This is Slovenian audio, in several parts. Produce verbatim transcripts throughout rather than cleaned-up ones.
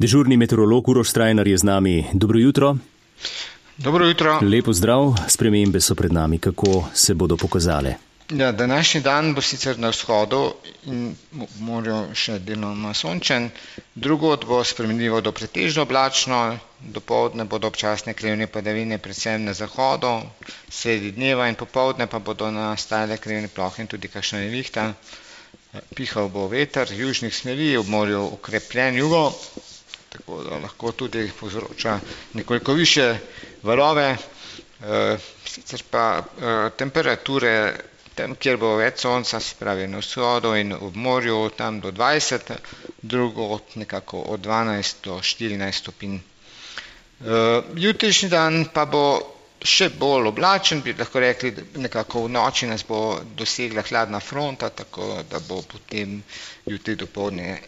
Dežurni meteorolog Uroš Strajnar je z nami. Dobro jutro. Dobro jutro. Lepo zdrav. Spremembe so pred nami. Kako se bodo pokazale? Ja, današnji dan bo sicer na vzhodu in morju še deloma sončen. Drugod bo spremenljivo do pretežno oblačno. Dopoldne bodo občasne krivne padavine predvsem na zahodu. Sredi dneva in popoldne pa bodo nastajale krivne plohe in tudi kakšna nevihta. Pihal bo veter južnih smeri, ob morju okrepljen jugo, tako da lahko tudi povzroča nekoliko više valove. E, sicer pa e, temperature tam, kjer bo več sonca, se pravi na vzhodu in ob morju, tam do dvajset, drugod nekako od dvanajst do štirinajst stopinj. E, jutrišnji dan pa bo še bolj oblačen, bi lahko rekli, nekako v noči nas bo dosegla hladna fronta, tako da bo potem jutri dopoldne e,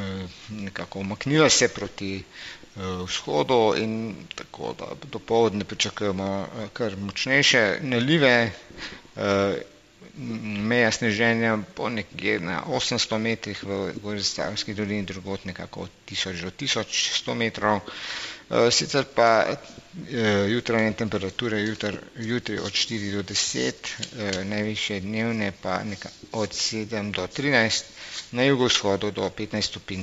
nekako umaknila se proti e, vzhodu in tako da dopoldne pričakujemo kar močnejše nalive. E, meja sneženja bo nekje na osemsto metrih v Goričanski dolini, drugod nekako od tisoč do tisoč sto metrov. Sicer pa jutranje temperature jutr, jutri od štiri do deset, najvišje dnevne pa od sedem do trinajst, na jugovzhodu do petnajst stopinj.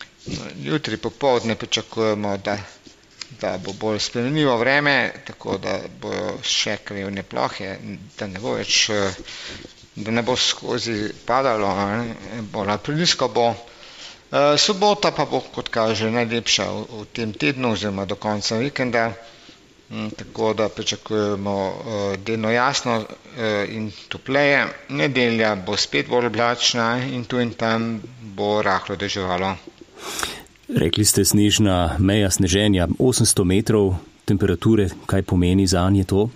Jutri popoldne pričakujemo, da, da bo bolj spremenljivo vreme, tako da bojo še krivne plohe, da ne bo več, da ne bo skozi padalo, bolj prenizko bo. Sobota pa bo, kot kaže, najlepša v, v tem tednu oziroma do konca vikenda, tako da pričakujemo delno jasno in topleje. Nedelja bo spet bolj oblačna in tu in tam bo rahlo deževalo. Rekli ste snežna meja sneženja, osemsto metrov temperature, kaj pomeni zanje to?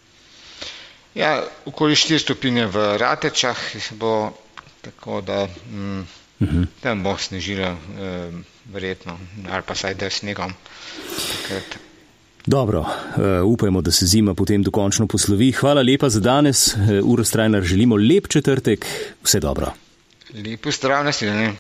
Ja, okoli štiri stopinje v Ratečah bo, tako da mm, uh-huh. tam bo snežilo eh, verjetno, ali pa saj da snegom. Takrat. Dobro, uh, upajmo, da se zima potem dokončno poslovi. Hvala lepa za danes. Uh, Uroš Strajnar, želimo lep četrtek. Vse dobro. Lepo zdrav, nasvidenje.